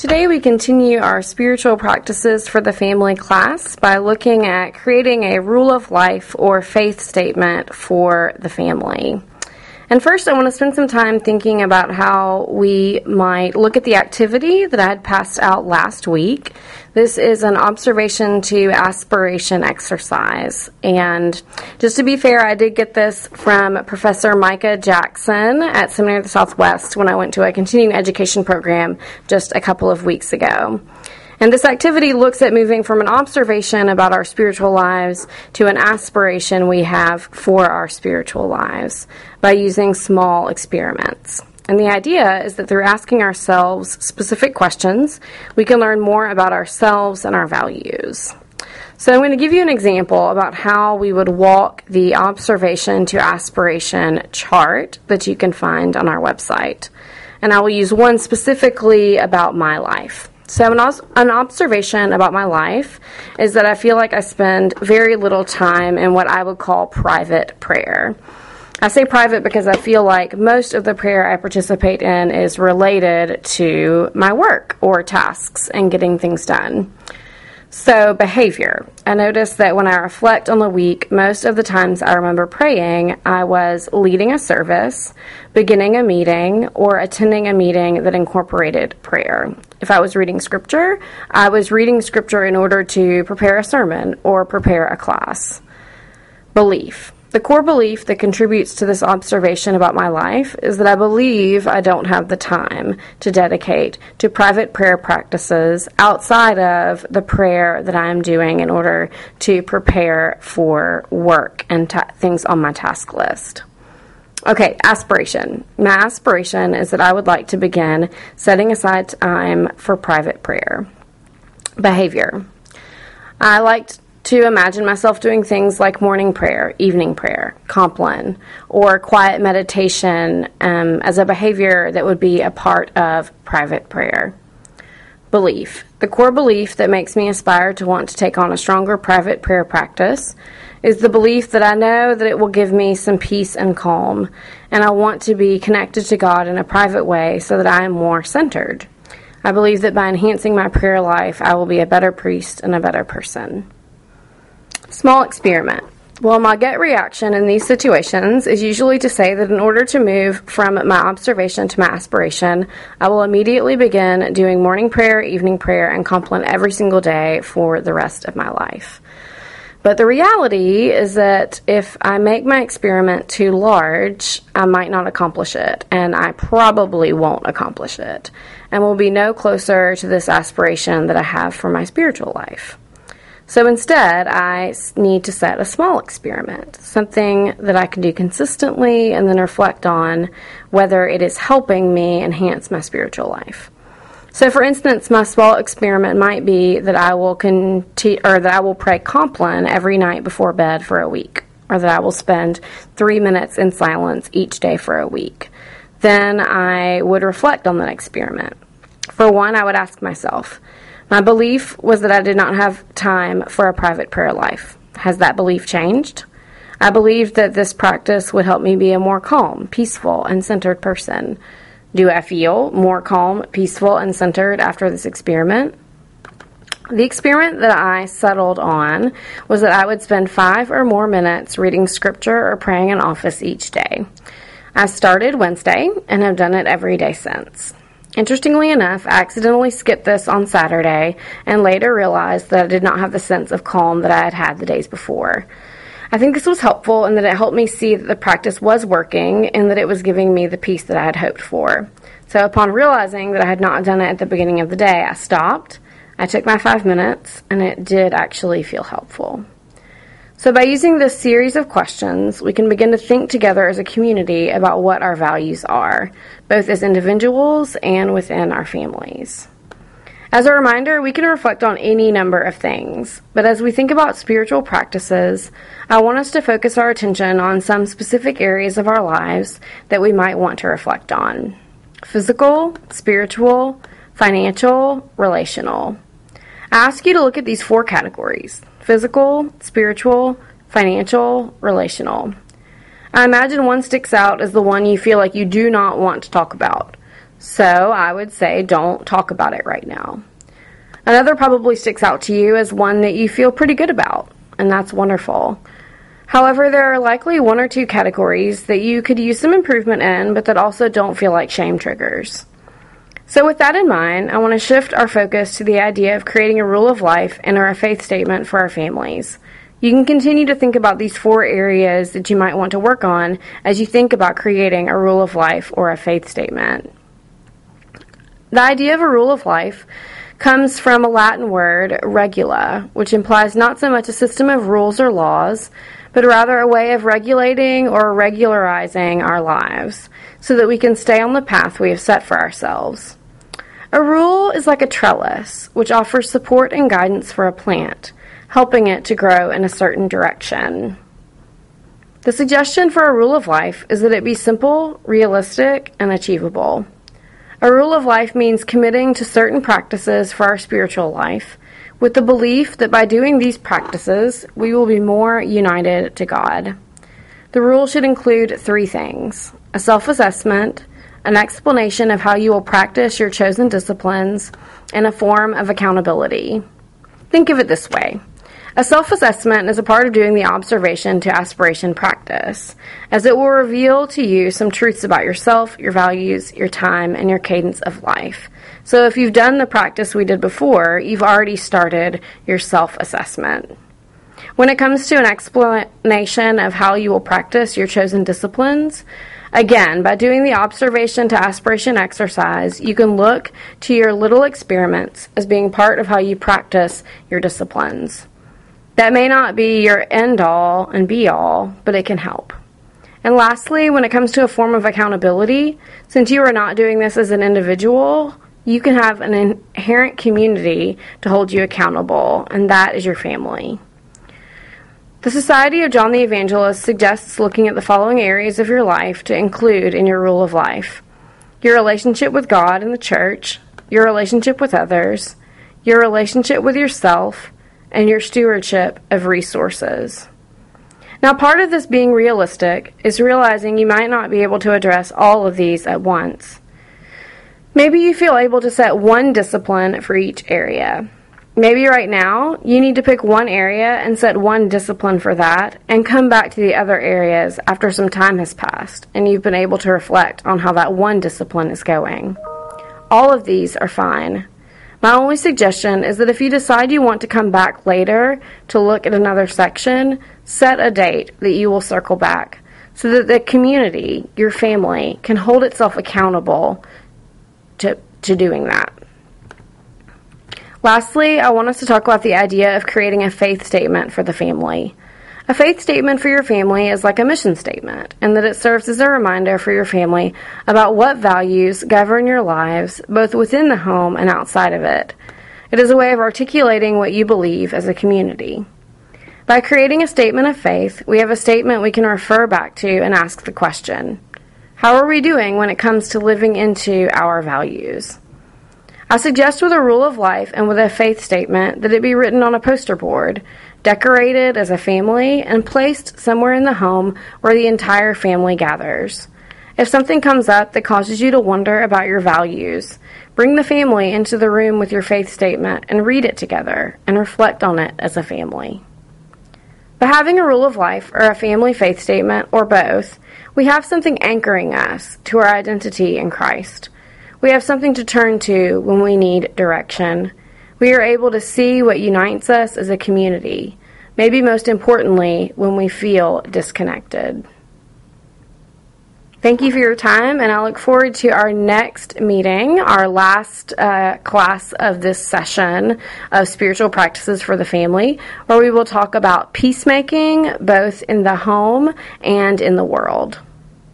today we continue our spiritual practices for the family class by looking at creating a rule of life or faith statement for the family. And first, I want to spend some time thinking about how we might look at the activity that I had passed out last week. This is an observation to aspiration exercise. And just to be fair, I did get this from Professor Micah Jackson at Seminary of the Southwest when I went to a continuing education program just a couple of weeks ago. And this activity looks at moving from an observation about our spiritual lives to an aspiration we have for our spiritual lives by using small experiments. And the idea is that through asking ourselves specific questions, we can learn more about ourselves and our values. So I'm going to give you an example about how we would walk the observation to aspiration chart that you can find on our website. And I will use one specifically about my life. So an observation about my life is that I feel like I spend very little time in what I would call private prayer. I say private because I feel like most of the prayer I participate in is related to my work or tasks and getting things done. So behavior. I notice that when I reflect on the week, most of the times I remember praying, I was leading a service, beginning a meeting, or attending a meeting that incorporated prayer. If I was reading scripture, I was reading scripture in order to prepare a sermon or prepare a class. Belief. The core belief that contributes to this observation about my life is that I believe I don't have the time to dedicate to private prayer practices outside of the prayer that I am doing in order to prepare for work and things on my task list. Okay, aspiration. My aspiration is that I would like to begin setting aside time for private prayer. Behavior. I like to imagine myself doing things like morning prayer, evening prayer, Compline, or quiet meditation as a behavior that would be a part of private prayer. Belief. The core belief that makes me aspire to want to take on a stronger private prayer practice is the belief that I know that it will give me some peace and calm, and I want to be connected to God in a private way so that I am more centered. I believe that by enhancing my prayer life, I will be a better priest and a better person. Small experiment. Well, my gut reaction in these situations is usually to say that in order to move from my observation to my aspiration, I will immediately begin doing morning prayer, evening prayer, and Compline every single day for the rest of my life. But the reality is that if I make my experiment too large, I might not accomplish it, and I probably won't accomplish it, and will be no closer to this aspiration that I have for my spiritual life. So instead, I need to set a small experiment, something that I can do consistently and then reflect on whether it is helping me enhance my spiritual life. So for instance, my small experiment might be that I will pray Compline every night before bed for a week, or that I will spend 3 minutes in silence each day for a week. Then I would reflect on that experiment. For one, I would ask myself, my belief was that I did not have time for a private prayer life. Has that belief changed? I believed that this practice would help me be a more calm, peaceful, and centered person. Do I feel more calm, peaceful, and centered after this experiment? The experiment that I settled on was that I would spend 5 or more minutes reading scripture or praying in office each day. I started Wednesday and have done it every day since. Interestingly enough, I accidentally skipped this on Saturday and later realized that I did not have the sense of calm that I had had the days before. I think this was helpful in that it helped me see that the practice was working and that it was giving me the peace that I had hoped for. So upon realizing that I had not done it at the beginning of the day, I stopped, I took my 5 minutes, and it did actually feel helpful. So by using this series of questions, we can begin to think together as a community about what our values are, both as individuals and within our families. As a reminder, we can reflect on any number of things, but as we think about spiritual practices, I want us to focus our attention on some specific areas of our lives that we might want to reflect on. Physical, spiritual, financial, relational. I ask you to look at these 4 categories: physical, spiritual, financial, relational. I imagine one sticks out as the one you feel like you do not want to talk about. So I would say don't talk about it right now. Another probably sticks out to you as one that you feel pretty good about, and that's wonderful. However, there are likely one or two categories that you could use some improvement in, but that also don't feel like shame triggers. So with that in mind, I want to shift our focus to the idea of creating a rule of life and or a faith statement for our families. You can continue to think about these 4 areas that you might want to work on as you think about creating a rule of life or a faith statement. The idea of a rule of life comes from a Latin word, regula, which implies not so much a system of rules or laws, but rather a way of regulating or regularizing our lives so that we can stay on the path we have set for ourselves. A rule is like a trellis, which offers support and guidance for a plant, helping it to grow in a certain direction. The suggestion for a rule of life is that it be simple, realistic, and achievable. A rule of life means committing to certain practices for our spiritual life, with the belief that by doing these practices, we will be more united to God. The rule should include 3 things: a self-assessment, an explanation of how you will practice your chosen disciplines, and a form of accountability. Think of it this way. A self-assessment is a part of doing the observation to aspiration practice, as it will reveal to you some truths about yourself, your values, your time, and your cadence of life. So if you've done the practice we did before, you've already started your self-assessment. When it comes to an explanation of how you will practice your chosen disciplines, again, by doing the observation to aspiration exercise, you can look to your little experiments as being part of how you practice your disciplines. That may not be your end-all and be-all, but it can help. And lastly, when it comes to a form of accountability, since you are not doing this as an individual, you can have an inherent community to hold you accountable, and that is your family. The Society of John the Evangelist suggests looking at the following areas of your life to include in your rule of life: your relationship with God and the church, your relationship with others, your relationship with yourself, and your stewardship of resources. Now, part of this being realistic is realizing you might not be able to address all of these at once. Maybe you feel able to set one discipline for each area. Maybe right now you need to pick one area and set one discipline for that and come back to the other areas after some time has passed and you've been able to reflect on how that one discipline is going. All of these are fine. My only suggestion is that if you decide you want to come back later to look at another section, set a date that you will circle back so that the community, your family, can hold itself accountable to doing that. Lastly, I want us to talk about the idea of creating a faith statement for the family. A faith statement for your family is like a mission statement, in that it serves as a reminder for your family about what values govern your lives, both within the home and outside of it. It is a way of articulating what you believe as a community. By creating a statement of faith, we have a statement we can refer back to and ask the question, how are we doing when it comes to living into our values? I suggest with a rule of life and with a faith statement that it be written on a poster board, decorated as a family, and placed somewhere in the home where the entire family gathers. If something comes up that causes you to wonder about your values, bring the family into the room with your faith statement and read it together and reflect on it as a family. By having a rule of life or a family faith statement, or both, we have something anchoring us to our identity in Christ. We have something to turn to when we need direction. We are able to see what unites us as a community, maybe most importantly, when we feel disconnected. Thank you for your time, and I look forward to our next meeting, our last class of this session of Spiritual Practices for the Family, where we will talk about peacemaking both in the home and in the world.